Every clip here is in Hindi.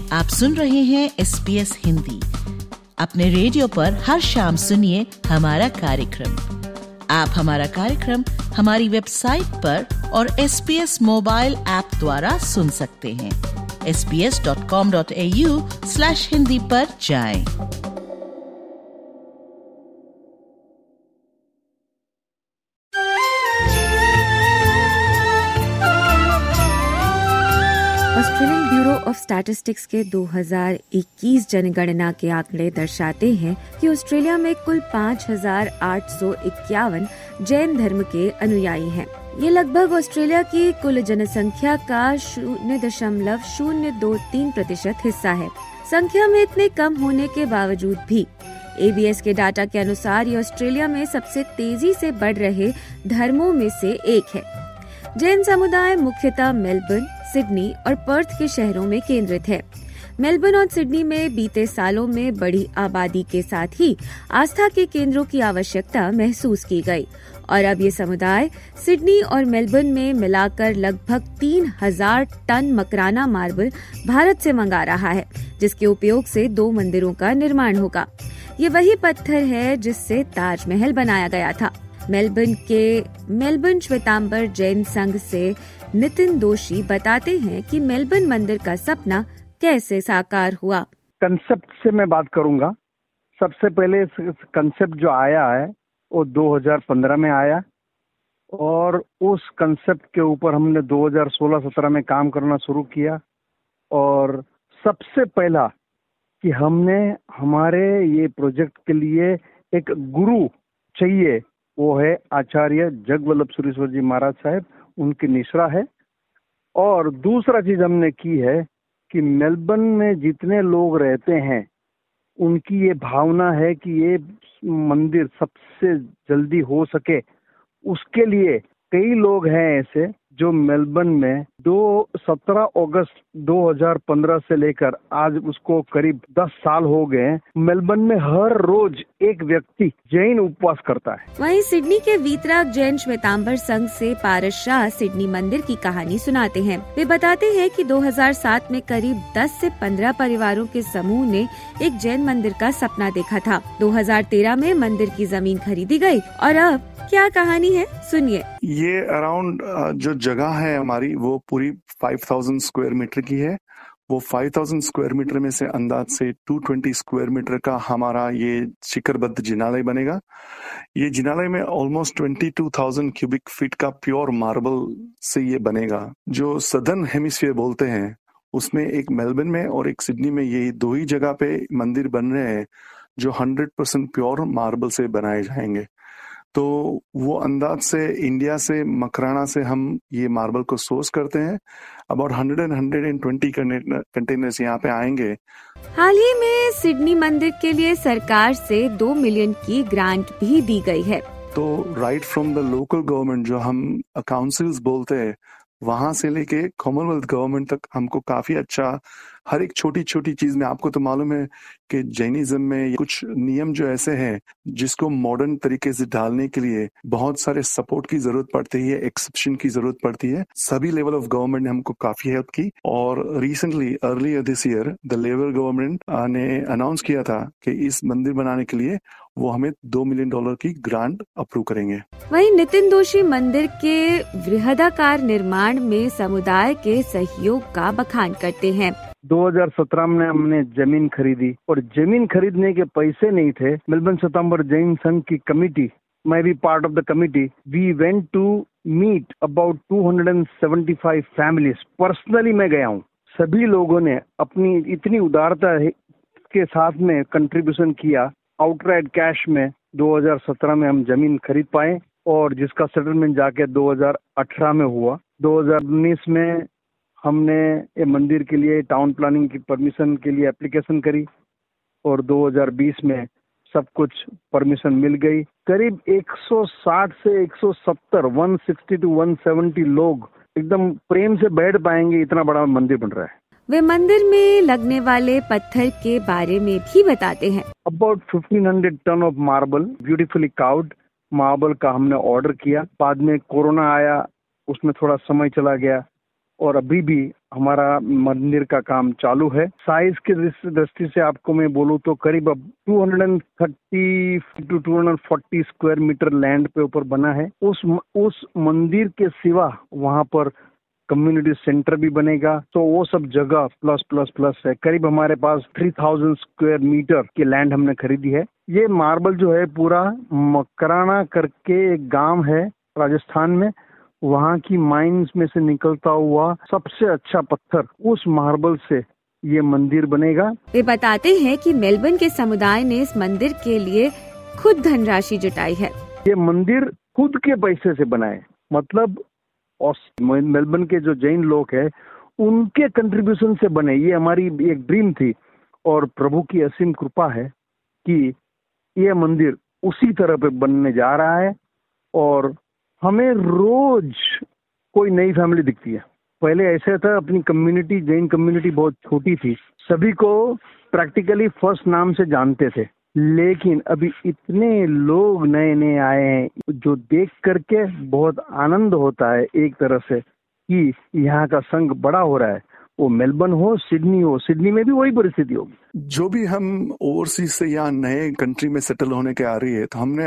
आप सुन रहे हैं SBS हिंदी। अपने रेडियो पर हर शाम सुनिए हमारा कार्यक्रम। आप हमारा कार्यक्रम हमारी वेबसाइट पर और SBS मोबाइल ऐप द्वारा सुन सकते हैं। sbs.com.au/hindi पर जाएं। ऑस्ट्रेलियन ब्यूरो ऑफ स्टैटिस्टिक्स के 2021 जनगणना के आंकड़े दर्शाते हैं कि ऑस्ट्रेलिया में कुल 5,851 जैन धर्म के अनुयायी हैं। ये लगभग ऑस्ट्रेलिया की कुल जनसंख्या का 0.023% हिस्सा है। संख्या में इतने कम होने के बावजूद भी ABS के डाटा के अनुसार ये ऑस्ट्रेलिया में सबसे तेजी से बढ़ रहे धर्मों में से एक है। जैन समुदाय मुख्यतः मेलबर्न, सिडनी और पर्थ के शहरों में केंद्रित है। मेलबर्न और सिडनी में बीते सालों में बढ़ी आबादी के साथ ही आस्था के केंद्रों की आवश्यकता महसूस की गई और अब ये समुदाय सिडनी और मेलबर्न में मिलाकर लगभग 3,000 टन मकराना मार्बल भारत से मंगा रहा है, जिसके उपयोग से 2 मंदिरों का निर्माण होगा। ये वही पत्थर है जिससे ताजमहल बनाया गया था। मेलबर्न श्वेतांबर जैन संघ से नितिन दोषी बताते हैं कि मेलबर्न मंदिर का सपना कैसे साकार हुआ। कंसेप्ट से मैं बात करूंगा। सबसे पहले कंसेप्ट जो आया है वो 2015 में आया और उस कंसेप्ट के ऊपर हमने 2016-17 में काम करना शुरू किया। और सबसे पहला कि हमने हमारे ये प्रोजेक्ट के लिए एक गुरु चाहिए, वो है आचार्य जगवल्लभ सुरीश्वर जी महाराज साहब, उनकी निश्रा है। और दूसरा चीज हमने की है कि मेलबर्न में जितने लोग रहते हैं उनकी ये भावना है कि ये मंदिर सबसे जल्दी हो सके, उसके लिए कई लोग हैं ऐसे जो मेलबर्न में 17 अगस्त 2015 से लेकर आज उसको करीब 10 साल हो गए, मेलबर्न में हर रोज एक व्यक्ति जैन उपवास करता है। वहीं सिडनी के वीतराग जैन श्वेतांबर संघ से पारस शाह सिडनी मंदिर की कहानी सुनाते हैं। वे बताते हैं कि 2007 में करीब 10 से 15 परिवारों के समूह ने एक जैन मंदिर का सपना देखा था। 2013 में मंदिर की जमीन खरीदी गई और अब क्या कहानी है सुनिए। ये अराउंड जो जगह है हमारी वो पूरी 5,000 स्क्वायर मीटर की है। वो 5,000 स्क्वायर मीटर में से अंदाज से 220 स्क्वायर मीटर का हमारा ये शिखरबद्ध जिनालय बनेगा। ये जिनालय में ऑलमोस्ट 22,000 क्यूबिक फीट का प्योर मार्बल से ये बनेगा। जो सदर्न हेमिस्फीयर बोलते हैं उसमें एक मेलबर्न में और एक सिडनी में ये 2 ही जगह पे मंदिर बन रहे हैं जो 100% प्योर मार्बल से बनाए जाएंगे। तो वो अंदाज से इंडिया से मकराना से हम ये मार्बल को सोर्स करते हैं। अबाउट 120 कंटेनर्स यहाँ पे आएंगे। हाल ही में सिडनी मंदिर के लिए सरकार से 2 मिलियन की ग्रांट भी दी गई है। तो right from the local government जो हम काउंसिल्स बोलते हैं वहां से लेके कॉमनवेल्थ गवर्नमेंट तक हमको काफी अच्छा हर एक छोटी छोटी चीज में। आपको तो मालूम है कि जैनिज्म में कुछ नियम जो ऐसे हैं जिसको मॉडर्न तरीके से डालने के लिए बहुत सारे सपोर्ट की जरूरत पड़ती है, एक्सेप्शन की जरूरत पड़ती है। सभी लेवल ऑफ गवर्नमेंट ने हमको काफी हेल्प की और recently earlier this year the Labour government ने अनाउंस किया था कि इस मंदिर बनाने के लिए वो हमें $2 मिलियन की ग्रांट अप्रूव करेंगे। वहीं नितिन दोषी मंदिर के बृहदाकार निर्माण में समुदाय के सहयोग का बखान करते हैं। 2017 में हमने जमीन खरीदी और जमीन खरीदने के पैसे नहीं थे। मेलबर्न श्वेतांबर जैन संघ की कमिटी, मैं भी part of the committee, we went to meet about 275 families. Personally मैं गया हूँ। सभी लोगों ने अपनी इतनी उदारता के साथ में कंट्रीब्यूशन किया। आउटराइट कैश में 2017 में हम जमीन खरीद पाए और जिसका सेटलमेंट जाके 2018 में हुआ। 2019 में हमने ये मंदिर के लिए टाउन प्लानिंग की परमिशन के लिए एप्लीकेशन करी और 2020 में सब कुछ परमिशन मिल गई। करीब 160 से 170, 160 to 170 लोग एकदम प्रेम से बैठ पाएंगे, इतना बड़ा मंदिर बन रहा है। वे मंदिर में लगने वाले पत्थर के बारे में भी बताते हैं। About 1500 ton of marble, beautifully carved marble का हमने ऑर्डर किया। बाद में कोरोना आया, उसमें थोड़ा समय चला गया। और अभी भी हमारा मंदिर का काम चालू है। साइज की दृष्टि से आपको मैं बोलूँ तो करीब अब 230 to 240 स्क्वायर मीटर लैंड पे ऊपर बना है। उस मंदिर के सिवा वहाँ पर कम्युनिटी सेंटर भी बनेगा, तो वो सब जगह प्लस प्लस प्लस है। करीब हमारे पास 3000 स्क्वायर मीटर की लैंड हमने खरीदी है। ये मार्बल जो है पूरा मकराना करके एक गांव है राजस्थान में, वहाँ की माइंस में से निकलता हुआ सबसे अच्छा पत्थर, उस मार्बल से ये मंदिर बनेगा। वे बताते हैं कि मेलबर्न के समुदाय ने इस मंदिर के लिए खुद धनराशि जुटाई है। ये मंदिर खुद के पैसे से बना है, मतलब मेलबर्न के जो जैन लोग हैं उनके कंट्रीब्यूशन से बने। ये हमारी एक ड्रीम थी और प्रभु की असीम कृपा है कि ये मंदिर उसी तरह पे बनने जा रहा है। और हमें रोज कोई नई फैमिली दिखती है। पहले ऐसा था, अपनी कम्युनिटी, जैन कम्युनिटी बहुत छोटी थी, सभी को प्रैक्टिकली फर्स्ट नाम से जानते थे, लेकिन अभी इतने लोग नए नए आए हैं जो देख करके बहुत आनंद होता है एक तरह से कि यहाँ का संघ बड़ा हो रहा है। वो मेलबर्न हो, सिडनी हो, सिडनी में भी वही परिस्थिति होगी। जो भी हम ओवरसीज से या नए कंट्री में सेटल होने के आ रही है, तो हमने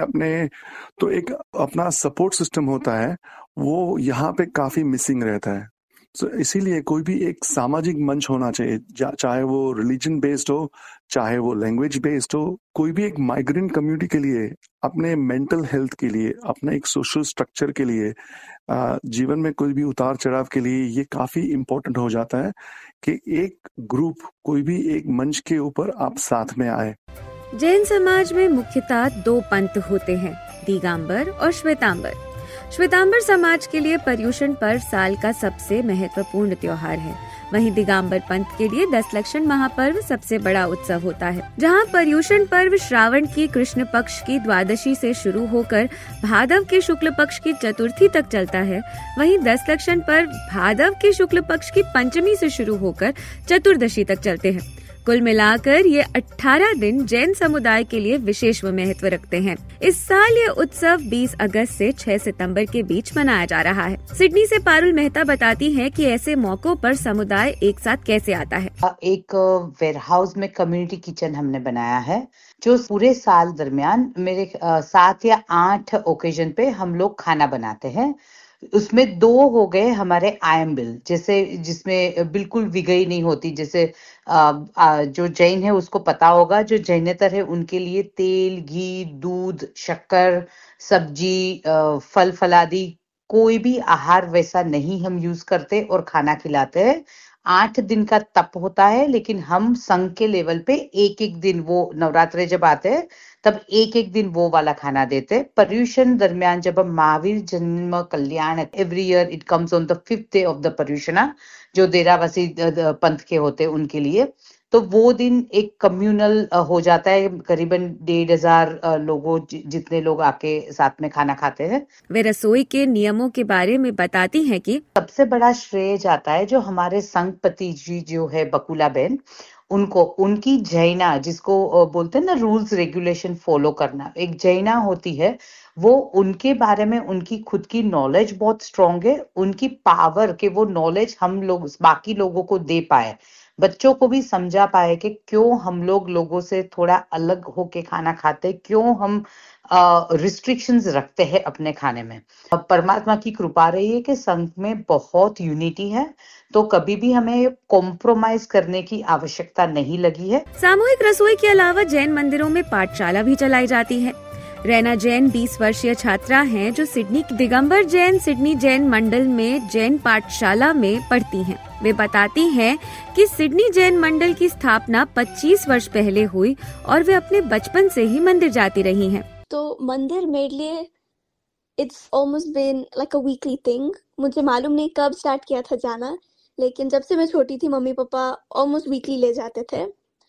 एक अपना सपोर्ट सिस्टम होता है, वो यहाँ पे काफी मिसिंग रहता है। तो इसीलिए कोई भी एक सामाजिक मंच होना चाहिए, चाहे वो रिलीजन बेस्ड हो, चाहे वो लैंग्वेज बेस्ड हो। कोई भी एक माइग्रेंट कम्युनिटी के लिए, अपने मेंटल हेल्थ के लिए, अपने एक सोशल स्ट्रक्चर के लिए, जीवन में कोई भी उतार चढ़ाव के लिए ये काफी इम्पोर्टेंट हो जाता है कि एक ग्रुप, कोई भी एक मंच के ऊपर आप साथ में आए। जैन समाज में मुख्यतः 2 पंथ होते हैं, दिगंबर और श्वेतांबर। श्वेतांबर समाज के लिए पर्युषण पर्व साल का सबसे महत्वपूर्ण त्योहार है। वहीं दिगंबर पंथ के लिए दशलक्षण महापर्व सबसे बड़ा उत्सव होता है। जहां पर्युषण पर्व श्रावण की कृष्ण पक्ष की द्वादशी से शुरू होकर भादव के शुक्ल पक्ष की चतुर्थी तक चलता है, वहीं दशलक्षण पर्व भादव के शुक्ल पक्ष की पंचमी से शुरू होकर चतुर्दशी तक चलते हैं। कुल मिलाकर ये 18 दिन जैन समुदाय के लिए विशेष महत्व रखते हैं। इस साल ये उत्सव 20 अगस्त से 6 सितंबर के बीच मनाया जा रहा है। सिडनी से पारुल मेहता बताती हैं कि ऐसे मौकों पर समुदाय एक साथ कैसे आता है। एक वेयरहाउस में कम्युनिटी किचन हमने बनाया है, जो पूरे साल दरमियान मेरे 7 या 8 ओकेजन पे हम लोग खाना बनाते हैं। उसमें 2 हो गए हमारे आयम्बिल, जैसे जिसमें बिल्कुल विगई नहीं होती। जैसे जो जैन है उसको पता होगा, जो जैनेतर है उनके लिए तेल, घी, दूध, शक्कर, सब्जी, फल फलादी, कोई भी आहार वैसा नहीं हम यूज करते और खाना खिलाते हैं। 8 दिन का तप होता है, लेकिन हम संघ के लेवल पे एक दिन, वो नवरात्रे जब आते हैं तब एक दिन वो वाला खाना देते। पर्युषण दरमियान जब हम Mahavir Janma Kalyan, every year it comes on the 5th day of the Paryushana, जो देरावासी पंथ के होते हैं उनके लिए, तो वो दिन एक कम्युनल हो जाता है। करीबन 1,500 लोगों, जितने लोग आके साथ में खाना खाते हैं। वे रसोई के नियमों के बारे में बताती हैं कि सबसे बड़ा श्रेय जाता है जो हमारे संघपति जी जो है बकुला बहन, उनको, उनकी जैना, जिसको बोलते हैं ना रूल्स रेगुलेशन फॉलो करना, एक जैना होती है, वो उनके बारे में उनकी खुद की नॉलेज बहुत स्ट्रांग है। उनकी पावर के वो नॉलेज हम लोग बाकी लोगों को दे पाए, बच्चों को भी समझा पाए कि क्यों हम लोगों से थोड़ा अलग होके खाना खाते, क्यों हम रिस्ट्रिक्शंस रखते हैं अपने खाने में। अब परमात्मा की कृपा रही है कि संघ में बहुत यूनिटी है, तो कभी भी हमें कॉम्प्रोमाइज करने की आवश्यकता नहीं लगी है। सामूहिक रसोई के अलावा जैन मंदिरों में पाठशाला भी चलाई जाती है। रैना जैन 20 वर्षीय छात्रा हैं, जो सिडनी दिगंबर जैन सिडनी जैन मंडल में जैन पाठशाला में पढ़ती हैं। वे बताती हैं कि सिडनी जैन मंडल की स्थापना 25 वर्ष पहले हुई और वे अपने बचपन से ही मंदिर जाती रही हैं। तो मंदिर मेरे लिए it's almost been like a weekly thing. मुझे मालूम नहीं कब स्टार्ट किया था जाना, लेकिन जब से मैं छोटी थी मम्मी पापा ऑलमोस्ट वीकली ले जाते थे।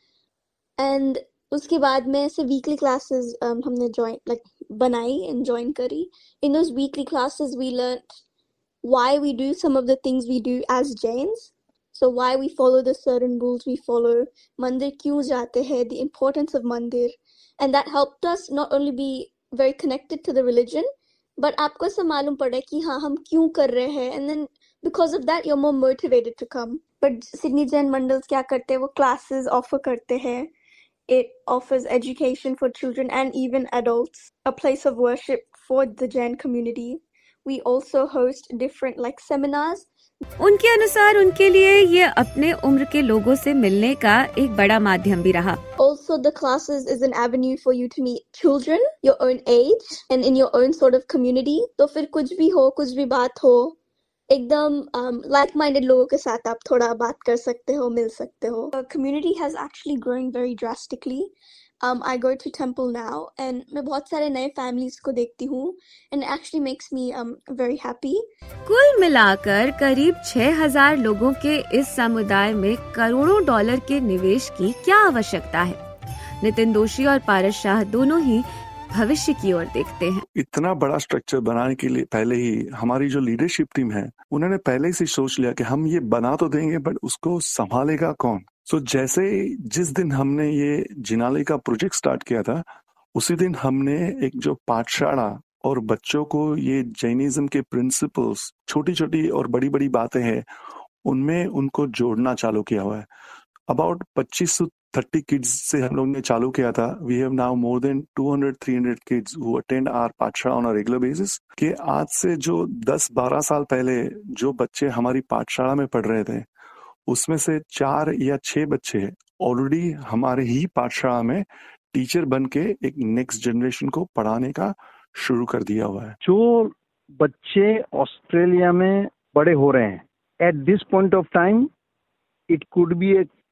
एंड उसके बाद में ऐसे वीकली क्लासेस हमने बनाई एंड ज्वाइन करी। In those weekly classes we learn why we do some of the things we do as Jains, so why we follow the certain rules we follow, mandir kyun jate hai, the importance of mandir, and that helped us not only be very connected to the religion, but आपको ऐसा मालूम पड़ा कि हाँ हम क्यों कर रहे हैं, and then because of that you're more motivated to come. But Sydney Jain Mandals क्या करते हैं, वो classes offer करते हैं. It offers education for children and even adults, a place of worship for the Jain community. We also host different seminars. उनके अनुसार उनके लिए ये अपने उम्र के लोगों से मिलने का एक बड़ा माध्यम भी रहा. Also, the classes is an avenue for you to meet children your own age and in your own sort of community. तो फिर कुछ भी हो, कुछ भी बात हो, एकदम like-minded लोगों के साथ आप थोड़ा बात कर सकते हो, मिल सकते हो. The community has actually grown very drastically. I go to temple now and मैं बहुत सारे नए families को देखती हूँ and it actually makes me very happy. कुल मिलाकर करीब 6,000 लोगों के इस समुदाय में करोड़ों डॉलर के निवेश की क्या आवश्यकता है? नितिन दोषी और पारस शाह दोनों ही भविष्य की ओर देखते हैं. इतना बड़ा स्ट्रक्चर बनाने के लिए पहले ही हमारी जो लीडरशिप टीम है उन्होंने पहले से सोच लिया कि हम ये बना तो देंगे बट उसको संभालेगा कौन. सो जैसे जिस दिन हमने ये जिनालय का प्रोजेक्ट स्टार्ट किया था उसी दिन हमने एक जो पाठशाला और बच्चों को ये जैनिज्म के प्रिंसिपल्स, छोटी छोटी और बड़ी बड़ी बातें हैं, उनमें उनको जोड़ना चालू किया हुआ है. अबाउट 25 to 30 किड्स से हम लोग ने चालू किया था. We have now more than 200-300 kids who attend our pathshala on a regular basis. कि आज से जो 10-12 साल पहले जो बच्चे हमारी पाठशाला में पढ़ रहे थे उसमें से 4 या 6 बच्चे ऑलरेडी हमारे ही पाठशाला में टीचर बन के एक नेक्स्ट जनरेशन को पढ़ाने का शुरू कर दिया हुआ है. जो बच्चे ऑस्ट्रेलिया में बड़े हो रहे हैं at this point of time it could be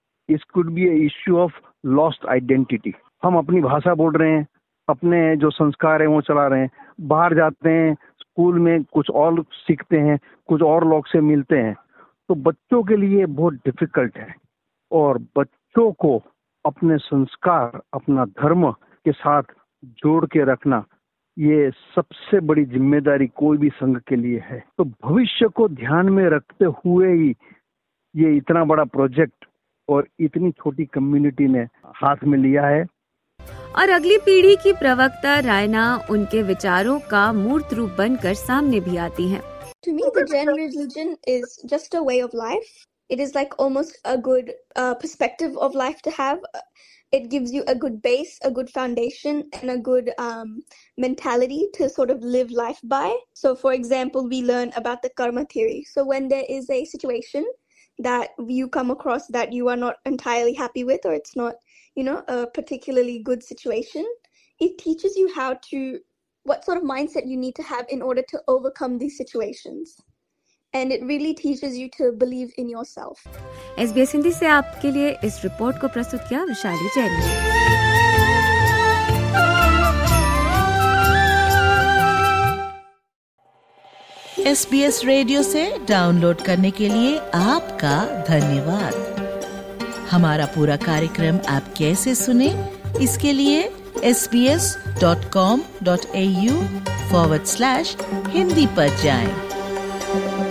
a issue of lost identity. हम अपनी भाषा बोल रहे हैं, अपने जो संस्कार है वो चला रहे हैं, बाहर जाते हैं, स्कूल में कुछ और सीखते हैं, कुछ और लोग से मिलते हैं, तो बच्चों के लिए बहुत डिफिकल्ट है. और बच्चों को अपने संस्कार, अपना धर्म के साथ जोड़ के रखना ये सबसे बड़ी जिम्मेदारी कोई भी संघ के लिए है. तो भविष्य को ध्यान में रखते हुए ही ये इतना बड़ा प्रोजेक्ट और इतनी छोटी कम्युनिटी ने हाथ में लिया है. और अगली पीढ़ी की प्रवक्ता रायना उनके विचारों का मूर्त रूप बनकर सामने भी आती हैं. To me, the Jain religion is just a way of life. It is almost a good perspective of life to have. It gives you a good base, a good foundation, and a good mentality to sort of live life by. So, for example, we learn about the karma theory. So, when there is a situation that you come across that you are not entirely happy with, or it's not, a particularly good situation, it teaches you what sort of mindset you need to have in order to overcome these situations. And it really teaches you to believe in yourself. SBS Hindi से आपके लिए इस रिपोर्ट को प्रस्तुत किया विशाली जैन ने. SBS रेडियो से डाउनलोड करने के लिए आपका धन्यवाद. हमारा पूरा कार्यक्रम आप कैसे सुने, इसके लिए sbs.com.au/hindi पर जाएं.